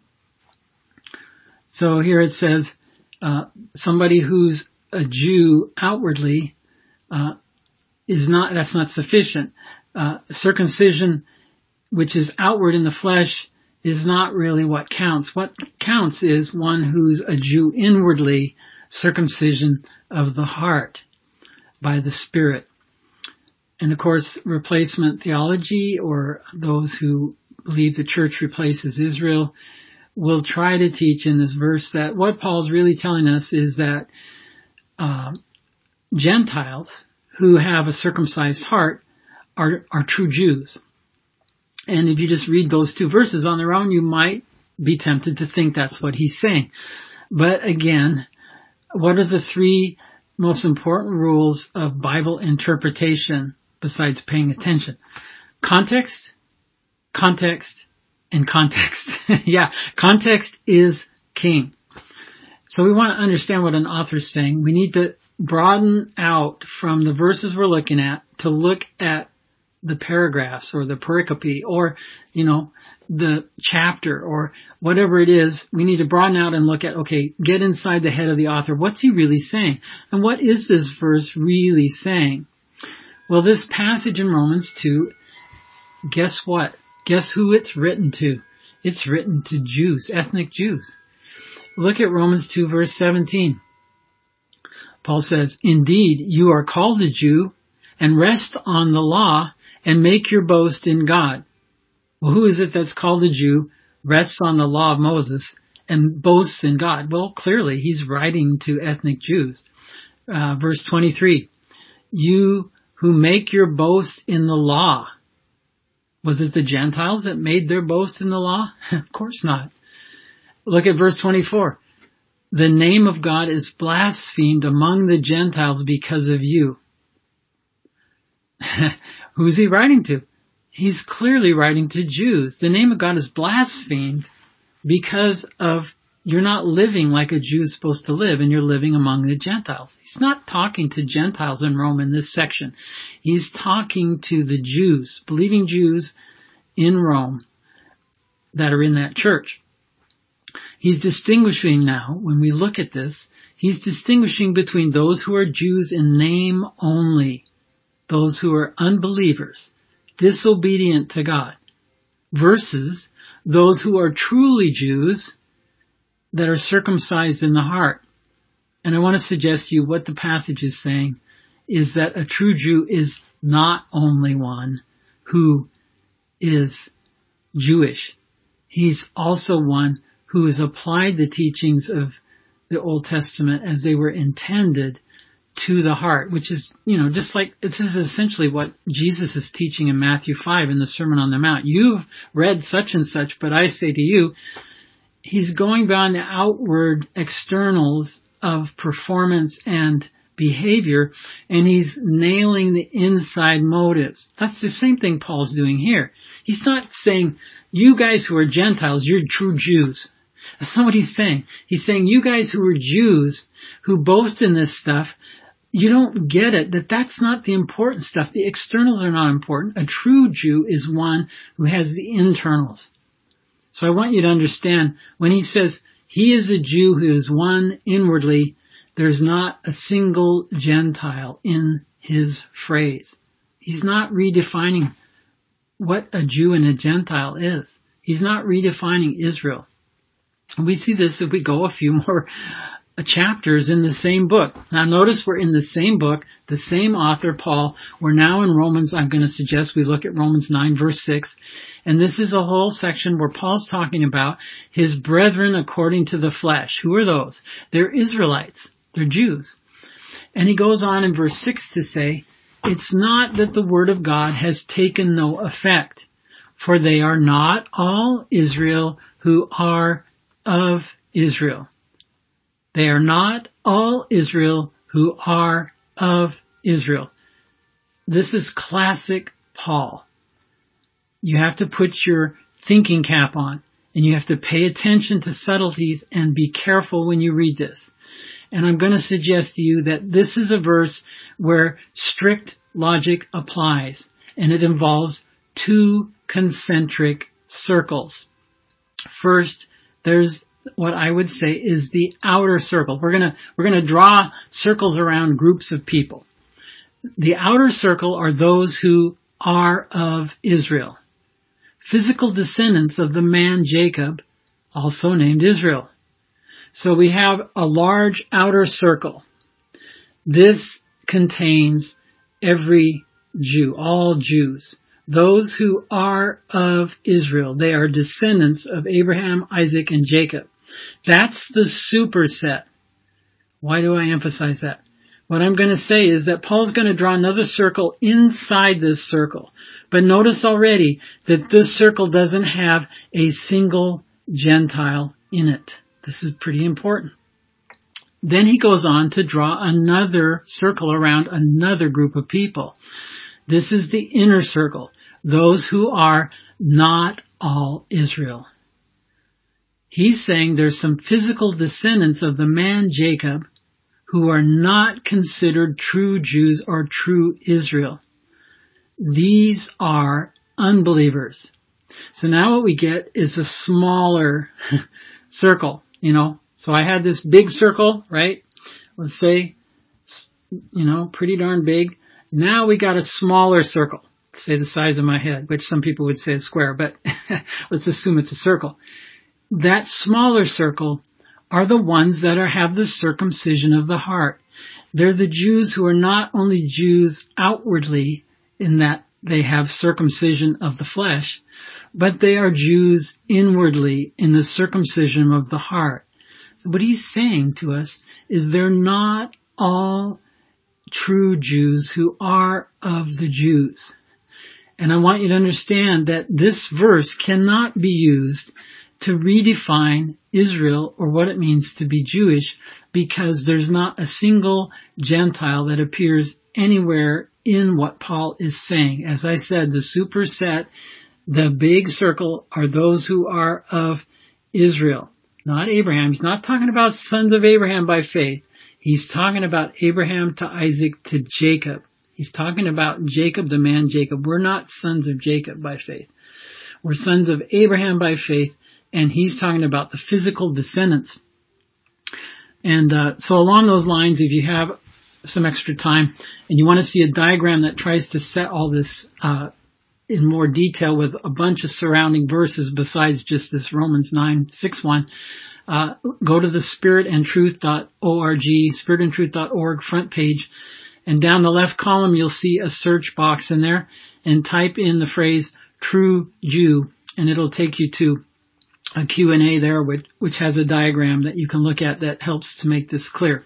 So here it says, somebody who's a Jew outwardly that's not sufficient. Circumcision, which is outward in the flesh, is not really what counts. What counts is one who's a Jew inwardly, circumcision of the heart by the Spirit. And of course, replacement theology, or those who believe the church replaces Israel, will try to teach in this verse that what Paul's really telling us is that Gentiles who have a circumcised heart are true Jews. And if you just read those two verses on their own, you might be tempted to think that's what he's saying. But again, what are the three most important rules of Bible interpretation besides paying attention? Context, context, and context. Yeah, context is king. So we want to understand what an author is saying. We need to broaden out from the verses we're looking at to look at the paragraphs or the pericope or, the chapter or whatever it is. We need to broaden out and look at, get inside the head of the author. What's he really saying? And what is this verse really saying? Well, this passage in Romans 2, guess what? Guess who it's written to? It's written to Jews, ethnic Jews. Look at Romans 2 verse 17. Paul says, indeed, you are called a Jew and rest on the law and make your boast in God. Well, who is it that's called a Jew, rests on the law of Moses, and boasts in God? Well, clearly, he's writing to ethnic Jews. Verse 23, you who make your boast in the law. Was it the Gentiles that made their boast in the law? Of course not. Look at verse 24. The name of God is blasphemed among the Gentiles because of you. Who's he writing to? He's clearly writing to Jews. The name of God is blasphemed because of you're not living like a Jew is supposed to live, and you're living among the Gentiles. He's not talking to Gentiles in Rome in this section. He's talking to the Jews, believing Jews in Rome that are in that church. He's distinguishing now, when we look at this, he's distinguishing between those who are Jews in name only, those who are unbelievers, disobedient to God, versus those who are truly Jews that are circumcised in the heart. And I want to suggest to you what the passage is saying is that a true Jew is not only one who is Jewish. He's also one who has applied the teachings of the Old Testament as they were intended to the heart, which is, just like this is essentially what Jesus is teaching in Matthew 5 in the Sermon on the Mount. You've read such and such, but I say to you, he's going beyond the outward externals of performance and behavior, and he's nailing the inside motives. That's the same thing Paul's doing here. He's not saying, you guys who are Gentiles, you're true Jews. That's not what he's saying. He's saying, you guys who are Jews, who boast in this stuff, you don't get it, that's not the important stuff. The externals are not important. A true Jew is one who has the internals. So I want you to understand, when he says he is a Jew who is one inwardly, there's not a single Gentile in his phrase. He's not redefining what a Jew and a Gentile is. He's not redefining Israel. And we see this if we go a few more chapters in the same book. Now notice we're in the same book, the same author, Paul. We're now in Romans. I'm going to suggest we look at Romans 9 verse 6. And this is a whole section where Paul's talking about his brethren according to the flesh. Who are those? They're Israelites. They're Jews. And he goes on in verse 6 to say, it's not that the word of God has taken no effect, for they are not all Israel who are of Israel. They are not all Israel who are of Israel. This is classic Paul. You have to put your thinking cap on, and you have to pay attention to subtleties and be careful when you read this. And I'm going to suggest to you that this is a verse where strict logic applies, and it involves two concentric circles. First, there's what I would say is the outer circle. We're going to draw circles around groups of people. The outer circle are those who are of Israel, physical descendants of the man Jacob, also named Israel. So we have a large outer circle. This contains every Jew, all Jews, those who are of Israel. They are descendants of Abraham, Isaac, and Jacob. That's the superset. Why do I emphasize that? What I'm going to say is that Paul's going to draw another circle inside this circle. But notice already that this circle doesn't have a single Gentile in it. This is pretty important. Then he goes on to draw another circle around another group of people. This is the inner circle, those who are not all Israel. He's saying there's some physical descendants of the man Jacob who are not considered true Jews or true Israel. These are unbelievers. So now what we get is a smaller circle, So I had this big circle, right? Let's say, pretty darn big. Now we got a smaller circle, say the size of my head, which some people would say is square, but let's assume it's a circle. That smaller circle are the ones that have the circumcision of the heart. They're the Jews who are not only Jews outwardly in that they have circumcision of the flesh, but they are Jews inwardly in the circumcision of the heart. So what he's saying to us is they're not all true Jews who are of the Jews. And I want you to understand that this verse cannot be used to redefine Israel or what it means to be Jewish, because there's not a single Gentile that appears anywhere in what Paul is saying. As I said, the superset, the big circle, are those who are of Israel, not Abraham. He's not talking about sons of Abraham by faith. He's talking about Abraham to Isaac to Jacob. He's talking about Jacob, the man Jacob. We're not sons of Jacob by faith. We're sons of Abraham by faith, and he's talking about the physical descendants. And so along those lines, if you have some extra time and you want to see a diagram that tries to set all this in more detail with a bunch of surrounding verses besides just this Romans 9:6 one, go to the spiritandtruth.org, spiritandtruth.org front page, and down the left column you'll see a search box in there, and type in the phrase true Jew, and it'll take you to a Q&A there which has a diagram that you can look at that helps to make this clear.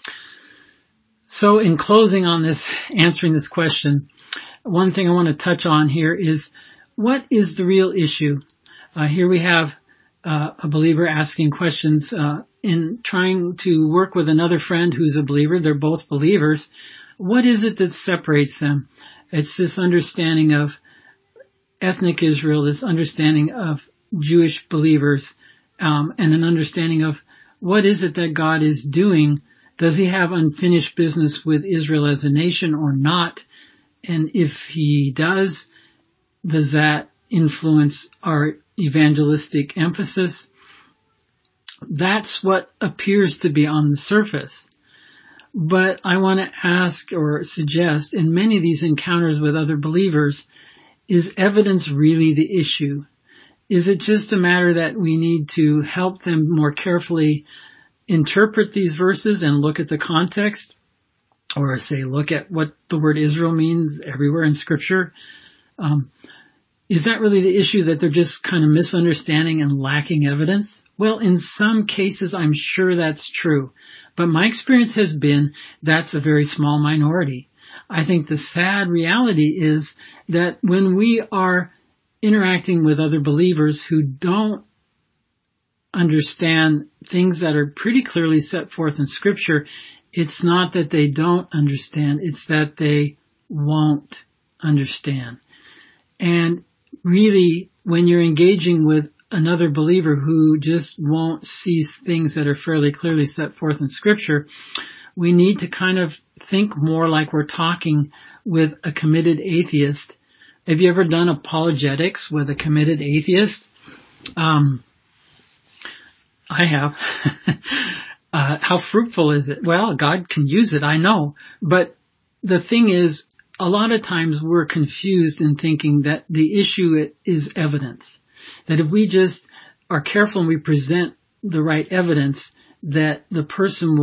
So in closing on this, answering this question, one thing I want to touch on here is, what is the real issue? Here we have a believer asking questions in trying to work with another friend who's a believer. They're both believers. What is it that separates them? It's this understanding of ethnic Israel, this understanding of Jewish believers, and an understanding of what is it that God is doing. Does he have unfinished business with Israel as a nation or not? And if he does that influence our evangelistic emphasis? That's what appears to be on the surface. But I want to ask or suggest, in many of these encounters with other believers, is evidence really the issue? Is it just a matter that we need to help them more carefully interpret these verses and look at the context, or say look at what the word Israel means everywhere in Scripture, is that really the issue, that they're just kind of misunderstanding and lacking evidence? Well, in some cases, I'm sure that's true. But my experience has been that's a very small minority. I think the sad reality is that when we are interacting with other believers who don't understand things that are pretty clearly set forth in Scripture, it's not that they don't understand, it's that they won't understand. And really, when you're engaging with another believer who just won't see things that are fairly clearly set forth in Scripture, we need to kind of think more like we're talking with a committed atheist. Have you ever done apologetics with a committed atheist? I have. How fruitful is it? Well, God can use it, I know. But the thing is, a lot of times we're confused in thinking that the issue is evidence. That if we just are careful and we present the right evidence, that the person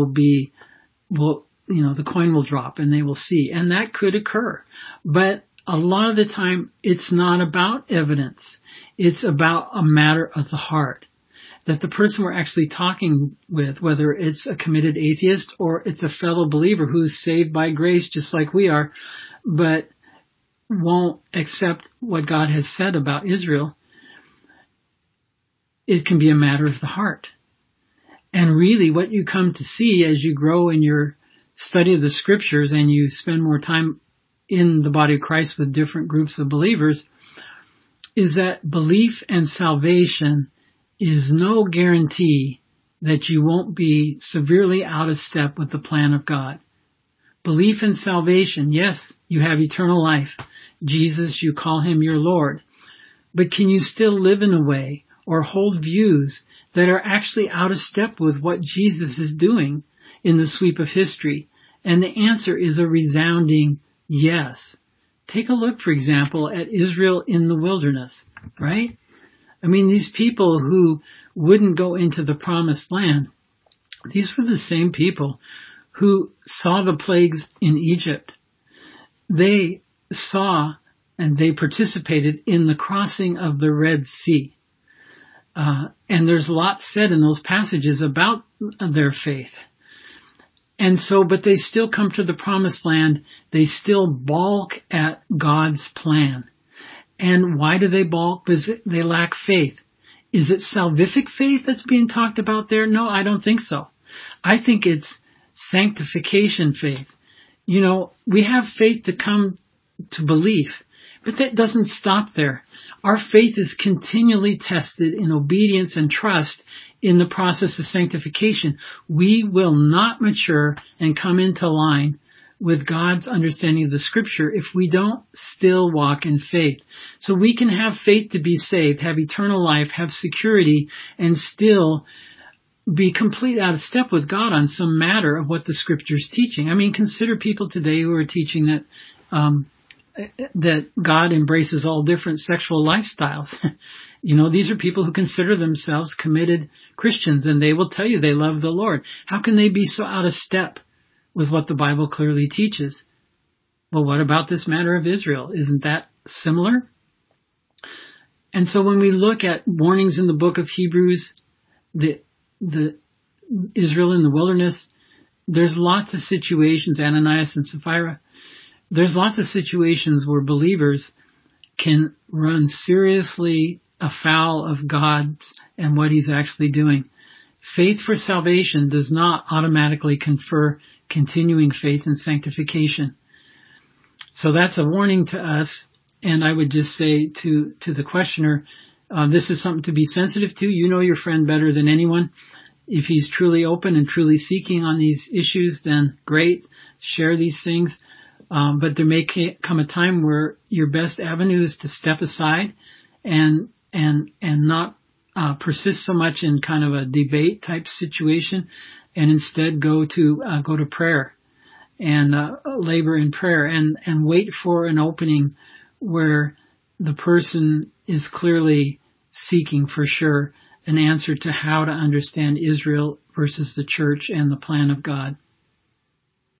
the coin will drop and they will see. And that could occur. But a lot of the time, it's not about evidence. It's about a matter of the heart. That the person we're actually talking with, whether it's a committed atheist or it's a fellow believer who's saved by grace just like we are, but won't accept what God has said about Israel, it can be a matter of the heart. And really what you come to see as you grow in your study of the Scriptures and you spend more time in the body of Christ with different groups of believers is that belief and salvation is no guarantee that you won't be severely out of step with the plan of God. Belief and salvation, yes, you have eternal life. Jesus, you call him your Lord. But can you still live in a way or hold views that are actually out of step with what Jesus is doing in the sweep of history? And the answer is a resounding yes. Take a look, for example, at Israel in the wilderness, right? I mean, these people who wouldn't go into the promised land, these were the same people who saw the plagues in Egypt. They saw and they participated in the crossing of the Red Sea. And there's lots said in those passages about their faith. And so, but they still come to the promised land. They still balk at God's plan. And why do they balk? Because they lack faith. Is it salvific faith that's being talked about there? No, I don't think so. I think it's sanctification faith. You know, we have faith to come to belief, but that doesn't stop there. Our faith is continually tested in obedience and trust in the process of sanctification. We will not mature and come into line with God's understanding of the Scripture if we don't still walk in faith. So we can have faith to be saved, have eternal life, have security, and still be completely out of step with God on some matter of what the Scripture is teaching. I mean, consider people today who are teaching that God embraces all different sexual lifestyles. You know, these are people who consider themselves committed Christians, and they will tell you they love the Lord. How can they be so out of step with what the Bible clearly teaches? Well, what about this matter of Israel? Isn't that similar? And so when we look at warnings in the book of Hebrews, the Israel in the wilderness, there's lots of situations, Ananias and Sapphira, there's lots of situations where believers can run seriously afoul of God and what he's actually doing. Faith for salvation does not automatically confer continuing faith and sanctification. So that's a warning to us. And I would just say to the questioner, this is something to be sensitive to. You know your friend better than anyone. If he's truly open and truly seeking on these issues, then great, share these things. But there may come a time where your best avenue is to step aside and not persist so much in kind of a debate type situation, and instead go to prayer and labor in prayer and wait for an opening where the person is clearly seeking for sure an answer to how to understand Israel versus the church and the plan of God.